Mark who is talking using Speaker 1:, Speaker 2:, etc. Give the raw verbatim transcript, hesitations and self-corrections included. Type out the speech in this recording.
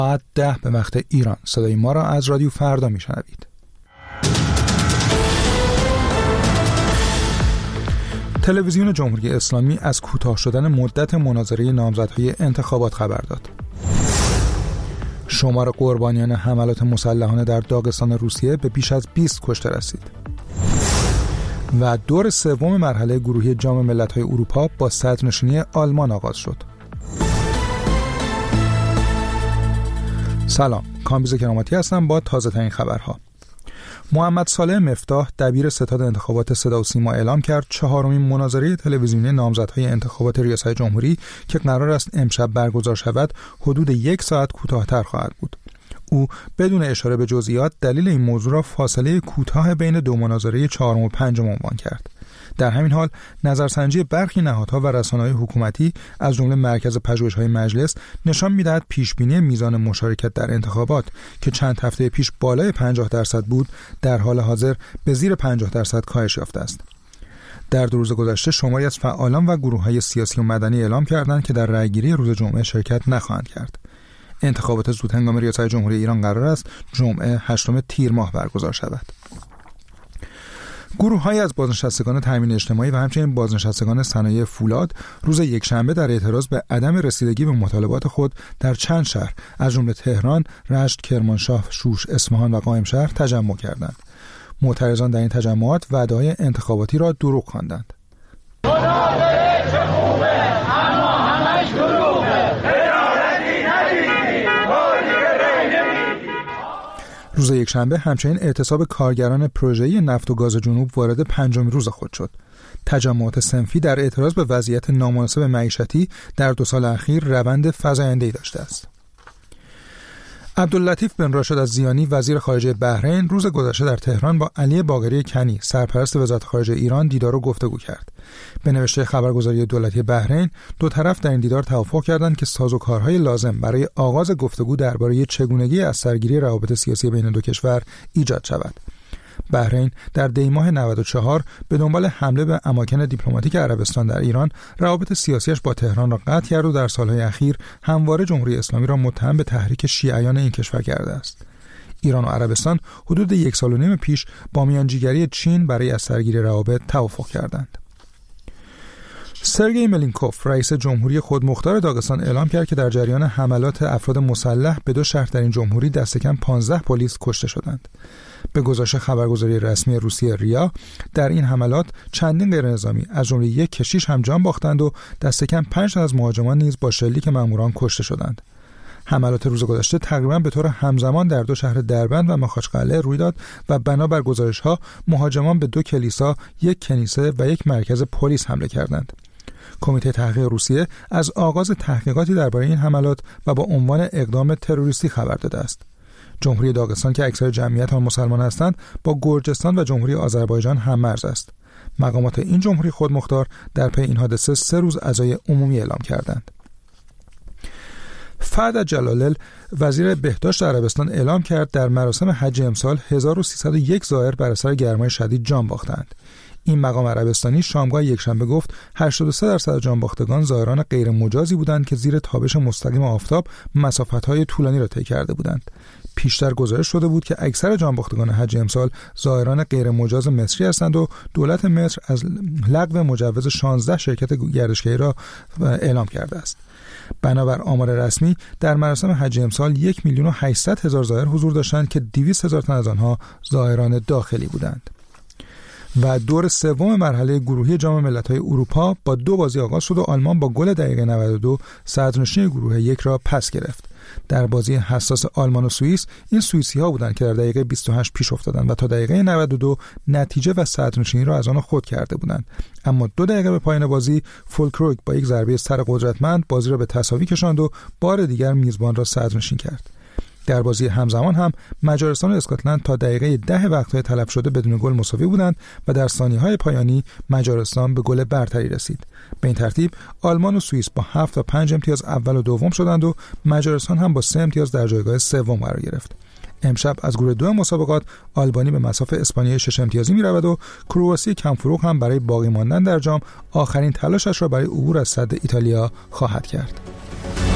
Speaker 1: ساعت ده به وقت ایران. صدای ما را از رادیو فردا میشنوید. تلویزیون جمهوری اسلامی از کوتاه شدن مدت مناظره نامزدهای انتخابات خبر داد. شمار قربانیان حملات مسلحانه در داغستان روسیه به بیش از بیست کشته رسید. و دور سوم مرحله گروهی جام ملت‌های اروپا با صدرنشینی آلمان آغاز شد. سلام، کامبیز کراماتی هستم با تازه ترین خبرها. محمد صالح مفتاح دبیر ستاد انتخابات صدا و سیما اعلام کرد چهارمین مناظره تلویزیونی نامزدهای انتخابات ریاست جمهوری که قرار است امشب برگزار شود حدود یک ساعت کوتاه‌تر خواهد بود. او بدون اشاره به جزئیات دلیل این موضوع را فاصله کوتاه بین دو مناظره چهارم و پنجم عنوان کرد. در همین حال نظرسنجی برخی نهادها و رسانه‌های حکومتی از جمله مرکز پژوهش‌های مجلس نشان می‌دهد پیشبینی میزان مشارکت در انتخابات که چند هفته پیش بالای پنجاه درصد بود در حال حاضر به زیر پنجاه درصد کاهش یافته است. در دو روز گذشته شماری از فعالان و گروه‌های سیاسی و مدنی اعلام کردند که در رأیگیری روز جمعه شرکت نخواهند کرد. انتخابات زودهنگام ریاست جمهوری ایران قرار است جمعه هشتم تیر ماه برگزار شود. گروه‌هایی از بازنشستگان تامین اجتماعی و همچنین بازنشستگان صنایع فولاد روز یکشنبه در اعتراض به عدم رسیدگی به مطالبات خود در چند شهر از جمله تهران، رشت، کرمانشاه، شوش، اصفهان و قائمشهر تجمع کردند. معترضان در این تجمعات وعده‌های انتخاباتی را دروغ خواندند. روز یکشنبه همچنین اعتصاب کارگران پروژه‌ای نفت و گاز جنوب وارد پنجمین روز خود شد. تجمعات صنفی در اعتراض به وضعیت نامناسب معیشتی در دو سال اخیر روند فزاینده‌ای داشته است. عبداللطیف بن راشد الزیانی وزیر خارجه بحرین روز گذشته در تهران با علی باقری کنی سرپرست وزارت خارجه ایران دیدار و گفتگو کرد. به نوشته خبرگزاری دولتی بحرین دو طرف در این دیدار توافق کردند که سازوکارهای لازم برای آغاز گفتگو درباره چگونگی از سرگیری روابط سیاسی بین دو کشور ایجاد شود. بحرین در دی ماه نود و چهار به دنبال حمله به اماکن دیپلماتیک عربستان در ایران روابط سیاسیش با تهران را قطع کرد و در سالهای اخیر همواره جمهوری اسلامی را متهم به تحریک شیعیان این کشور کرده است. ایران و عربستان حدود یک سال و نیم پیش با میانجیگری چین برای از سرگیری روابط توافق کردند. سرگئی ملینکوف رئیس جمهوری خودمختار داغستان اعلام کرد که در جریان حملات افراد مسلح به دو شهر در این جمهوری دست کم پانزده پلیس کشته شدند. به گزارش خبرگزاری رسمی روسیه ریا در این حملات چندین غیرنظامی از جمله یک کشیش هم جان باختند و دست کم پنج از مهاجمان نیز با شلیک ماموران کشته شدند. حملات روز گذشته تقریبا به طور همزمان در دو شهر دربند و ماخاچقله روی داد و بنابر گزارش‌ها مهاجمان به دو کلیسا، یک کنیسه و یک مرکز پلیس حمله کردند. کمیته تحقیق روسیه از آغاز تحقیقاتی درباره این حملات و با عنوان اقدام تروریستی خبر داده است. جمهوری داغستان که اکثر جمعیت آن مسلمان هستند با گرجستان و جمهوری آذربایجان هم مرز است. مقامات این جمهوری خودمختار در پی این حادثه سه روز عزای عمومی اعلام کردند. فهد جلالل وزیر بهداشت عربستان اعلام کرد در مراسم حج امسال هزار و سیصد و یک زائر بر اثر گرمای شدید جان باختند. این مقام عربستانی شامگاه یکشنبه گفت هشتاد و سه درصد جانباختگان زائران غیر مجازی بودند که زیر تابش مستقیم آفتاب مسافت‌های طولانی را طی کرده بودند. پیشتر گزارش شده بود که اکثر جانباختگان حج امسال زائران غیر مجاز مصری هستند و دولت مصر از لغو مجوز شانزده شرکت گردشگری را اعلام کرده است. بنابر آمار رسمی در مراسم حج امسال یک میلیون و هشتصد هزار زائر حضور داشتند که دویست هزار تن از آنها زائران داخلی بودند. و دور سوم مرحله گروهی جام ملت‌های اروپا با دو بازی آغاز شد و آلمان با گل دقیقه نود و دو صدرنشینی گروه یک را پس گرفت. در بازی حساس آلمان و سوئیس این سوئیسی‌ها بودند که در دقیقه بیست و هشت پیش افتادند و تا دقیقه نود و دو نتیجه و صدرنشینی را از آن خود کرده بودند. اما دو دقیقه به پایان بازی فولکروگ با یک ضربه سر قدرتمند بازی را به تساوی کشاند و بار دیگر میزبان را صدرنشین کرد. در بازی همزمان هم مجارستان و اسکاتلند تا دقیقه ده وقت‌های تلف شده بدون گل مساوی بودند و در ثانیه‌های پایانی مجارستان به گل برتری رسید. به این ترتیب آلمان و سوئیس با هفت و پنج امتیاز اول و دوم شدند و مجارستان هم با سه امتیاز در جایگاه سوم قرار گرفت. امشب از گروه دو مسابقات آلبانی به مصاف اسپانیای شش امتیازی می‌رود و کرواسی کمفروغ هم برای باقی ماندن در جام آخرین تلاشش را برای عبور از سد ایتالیا خواهد کرد.